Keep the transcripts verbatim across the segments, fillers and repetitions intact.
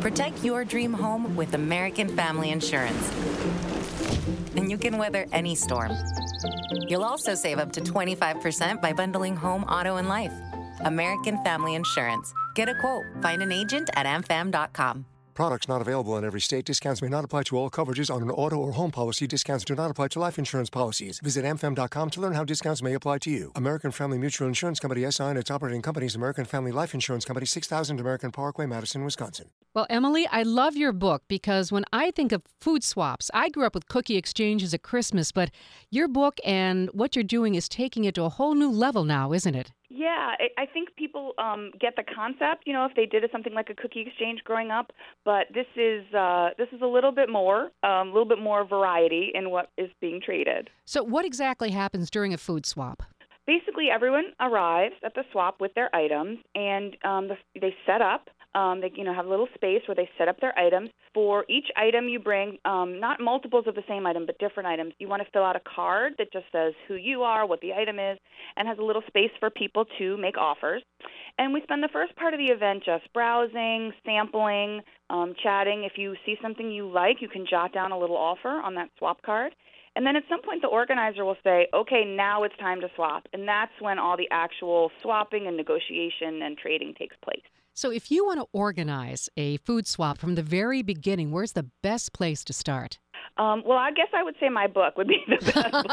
Protect your dream home with American Family Insurance. And you can weather any storm. You'll also save up to twenty-five percent by bundling home, auto, and life. American Family Insurance. Get a quote. Find an agent at a m fam dot com. Products not available in every state. Discounts may not apply to all coverages on an auto or home policy. Discounts do not apply to life insurance policies. Visit a m fam dot com to learn how discounts may apply to you. American Family Mutual Insurance Company, S I and its operating companies, American Family Life Insurance Company, six thousand American Parkway, Madison, Wisconsin. Well, Emily, I love your book because when I think of food swaps, I grew up with cookie exchanges at Christmas, but your book and what you're doing is taking it to a whole new level now, isn't it? Yeah, I I think people um, get the concept, you know, if they did something like a cookie exchange growing up, but this is uh, this is a little bit more, um, a little bit more variety in what is being traded. So what exactly happens during a food swap? Basically, everyone arrives at the swap with their items, and um, the, they set up. Um, they, you know, have a little space where they set up their items. For each item you bring, um, not multiples of the same item, but different items, you want to fill out a card that just says who you are, what the item is, and has a little space for people to make offers. And we spend the first part of the event just browsing, sampling, um, chatting. If you see something you like, you can jot down a little offer on that swap card. And then at some point, the organizer will say, okay, now it's time to swap. And that's when all the actual swapping and negotiation and trading takes place. So if you want to organize a food swap from the very beginning, where's the best place to start? Um, well, I guess I would say my book would be the best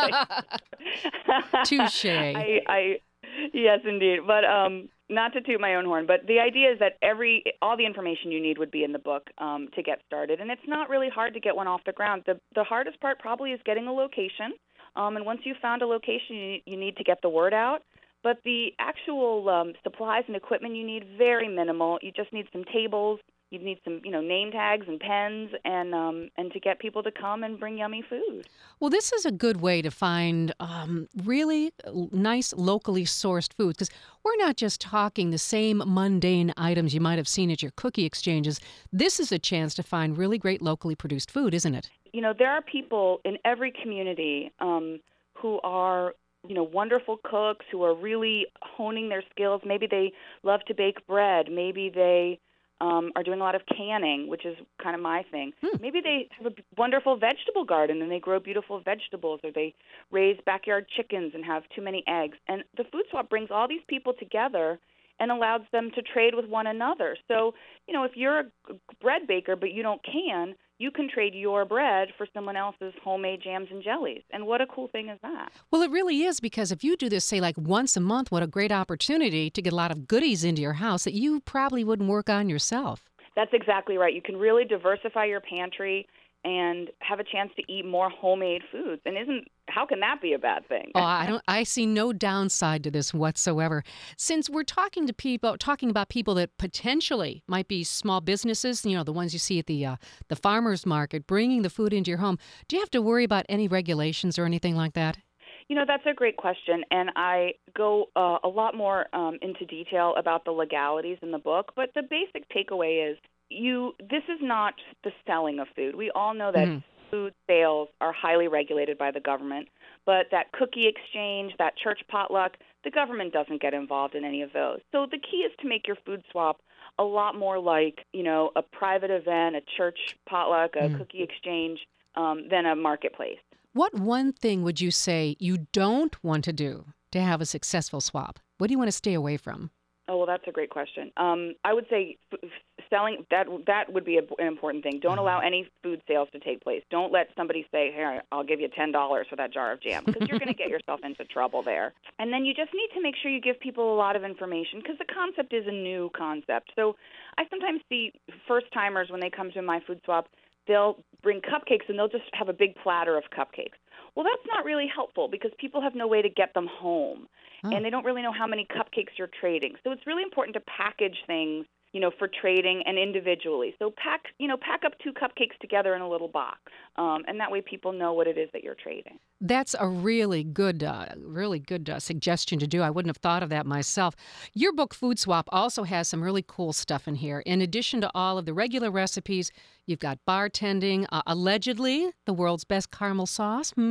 place. Touche. I, I, yes, indeed. But um, not to toot my own horn, but the idea is that every all the information you need would be in the book um, to get started. And it's not really hard to get one off the ground. The, the hardest part probably is getting a location. Um, and once you've found a location, you, you need to get the word out. But the actual um, supplies and equipment you need, very minimal. You just need some tables. You need some, you know, name tags and pens, and um, and to get people to come and bring yummy food. Well, this is a good way to find um, really nice, locally sourced food, because we're not just talking the same mundane items you might have seen at your cookie exchanges. This is a chance to find really great locally produced food, isn't it? You know, there are people in every community um, who are you know, wonderful cooks who are really honing their skills. Maybe they love to bake bread. Maybe they um, are doing a lot of canning, which is kind of my thing. Hmm. Maybe they have a wonderful vegetable garden and they grow beautiful vegetables, or they raise backyard chickens and have too many eggs. And the food swap brings all these people together and allows them to trade with one another. So, you know, if you're a bread baker but you don't can, you can trade your bread for someone else's homemade jams and jellies. And what a cool thing is that? Well, it really is, because if you do this, say, like once a month, what a great opportunity to get a lot of goodies into your house that you probably wouldn't work on yourself. That's exactly right. You can really diversify your pantry and have a chance to eat more homemade foods. And isn't how can that be a bad thing? Oh, I don't. I see no downside to this whatsoever. Since we're talking to people, talking about people that potentially might be small businesses, you know, the ones you see at the uh, the farmers market, bringing the food into your home. Do you have to worry about any regulations or anything like that? You know, that's a great question, and I go uh, a lot more um, into detail about the legalities in the book. But the basic takeaway is, you. This is not the selling of food. We all know that. Mm-hmm. Food sales are highly regulated by the government, but that cookie exchange, that church potluck, the government doesn't get involved in any of those. So the key is to make your food swap a lot more like, you know, a private event, a church potluck, a mm. cookie exchange, um, than a marketplace. What one thing would you say you don't want to do to have a successful swap? What do you want to stay away from? Oh, well, that's a great question. Um, I would say f- selling, that that would be a, an important thing. Don't allow any food sales to take place. Don't let somebody say, here, I'll give you ten dollars for that jar of jam, because you're going to get yourself into trouble there. And then you just need to make sure you give people a lot of information, because the concept is a new concept. So I sometimes see first-timers when they come to my food swap, they'll bring cupcakes and they'll just have a big platter of cupcakes. Well, that's not really helpful, because people have no way to get them home. Oh. And they don't really know how many cupcakes you're trading. So it's really important to package things, you know, for trading and individually. So pack, you know, pack up two cupcakes together in a little box, um, and that way people know what it is that you're trading. That's a really good, uh, really good uh, suggestion to do. I wouldn't have thought of that myself. Your book, Food Swap, also has some really cool stuff in here. In addition to all of the regular recipes, you've got bartending, uh, allegedly the world's best caramel sauce. Hmm?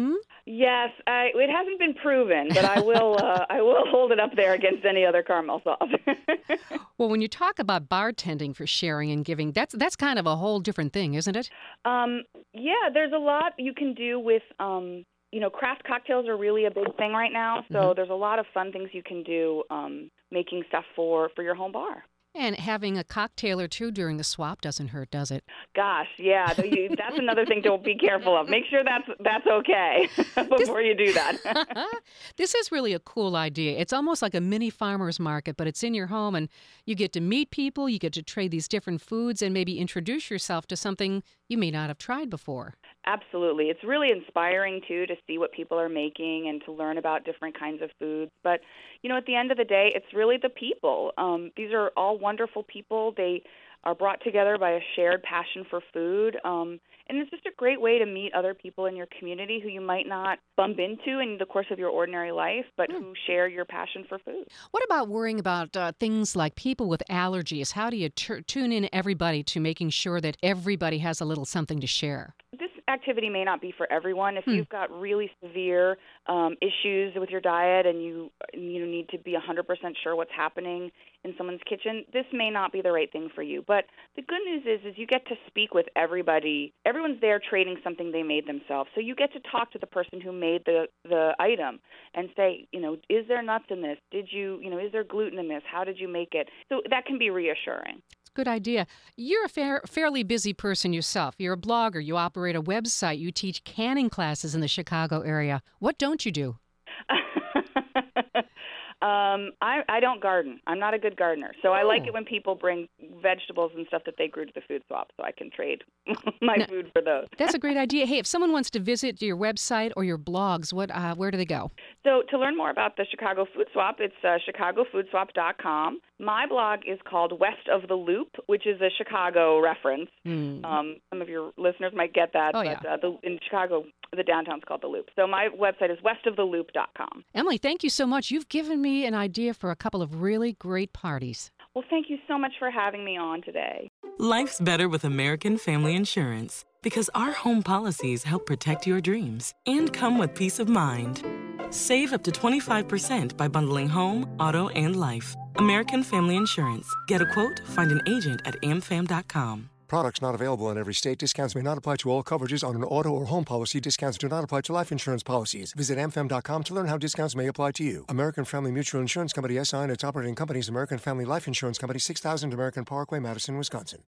Yes, I, it hasn't been proven, but I will. Uh, I will hold it up there against any other caramel sauce. Well, when you talk about bartending for sharing and giving, that's that's kind of a whole different thing, isn't it? Um, yeah, there's a lot you can do with. Um, you know, craft cocktails are really a big thing right now. So mm-hmm. there's a lot of fun things you can do um, making stuff for, for your home bar. And having a cocktail or two during the swap doesn't hurt, does it? Gosh, yeah. That's another thing to be careful of. Make sure that's that's okay before this, you do that. This is really a cool idea. It's almost like a mini farmer's market, but it's in your home, and you get to meet people, you get to trade these different foods, and maybe introduce yourself to something you may not have tried before. Absolutely. It's really inspiring, too, to see what people are making and to learn about different kinds of foods. But, you know, at the end of the day, it's really the people. Um, these are all wonderful people. They are brought together by a shared passion for food. Um, and it's just a great way to meet other people in your community who you might not bump into in the course of your ordinary life, but mm. who share your passion for food. What about worrying about uh, things like people with allergies? How do you t- tune in everybody to making sure that everybody has a little something to share? This activity may not be for everyone. If hmm. you've got really severe um, issues with your diet and you you need to be one hundred percent sure what's happening in someone's kitchen, this may not be the right thing for you. But the good news is, is you get to speak with everybody. Everyone's there trading something they made themselves. So you get to talk to the person who made the, the item and say, you know, is there nuts in this? Did you, you know, is there gluten in this? How did you make it? So that can be reassuring. Good idea. You're a fair, fairly busy person yourself. You're a blogger. You operate a website. You teach canning classes in the Chicago area. What don't you do? Um, I, I don't garden. I'm not a good gardener. So I oh. like it when people bring vegetables and stuff that they grew to the food swap so I can trade my now, food for those. That's a great idea. Hey, if someone wants to visit your website or your blogs, what uh, where do they go? So to learn more about the Chicago Food Swap, it's uh, chicago food swap dot com. My blog is called West of the Loop, which is a Chicago reference. Mm. Um, some of your listeners might get that. Oh, but yeah. uh, the, in Chicago, the downtown's called the Loop. So my website is west of the loop dot com. Emily, thank you so much. You've given me an idea for a couple of really great parties. Well, thank you so much for having me on today. Life's better with American Family Insurance because our home policies help protect your dreams and come with peace of mind. Save up to twenty-five percent by bundling home, auto, and life. American Family Insurance. Get a quote, find an agent at a m fam dot com. Products not available in every state. Discounts may not apply to all coverages on an auto or home policy. Discounts do not apply to life insurance policies. Visit a m fam dot com to learn how discounts may apply to you. American Family Mutual Insurance Company, S I and its operating companies, American Family Life Insurance Company, six thousand American Parkway, Madison, Wisconsin.